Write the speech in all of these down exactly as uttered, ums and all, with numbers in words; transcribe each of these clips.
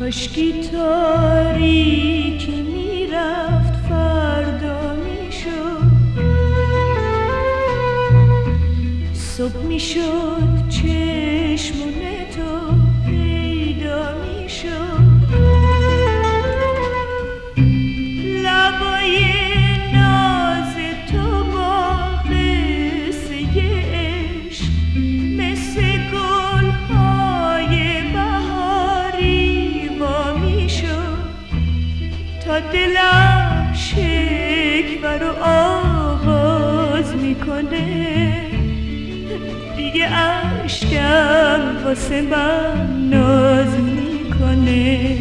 کاشکی تاریکی میرفت فردا میشد، صبح میشد چشمون تو پیدا میشد، لبای ناز تو با قصه عشق مثل گلهای بهاری وا میشد، تا دلم شکوه رو آغاز میکنه، دیگه عشقم واسه من ناز میکنه.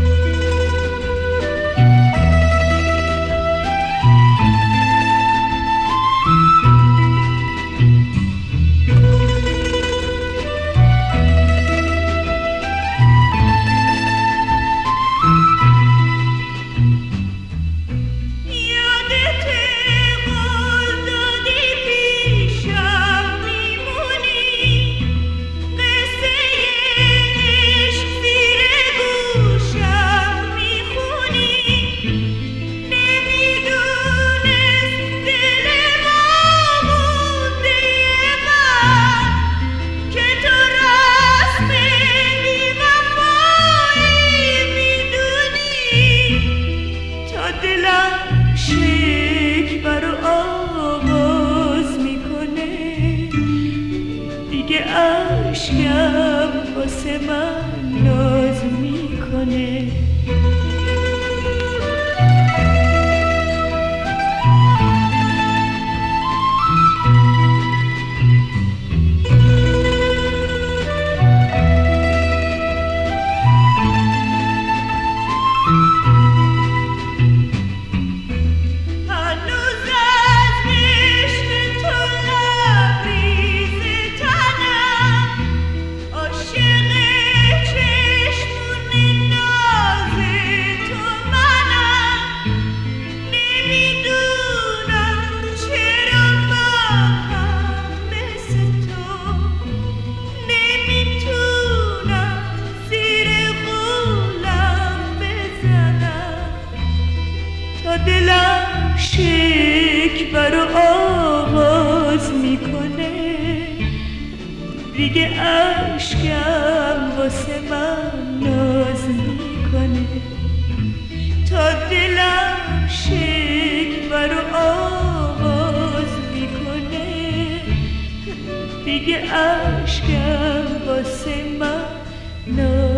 شکوه رو آغاز میکنه، دیگه عشقم واسه من ناز میکنه. دلم شکوه رو آغاز میکنه، دیگه عشقم واسه من ناز میکنه، تا دلم شکوه رو آغاز میکنه، دیگه عشقم واسه من ناز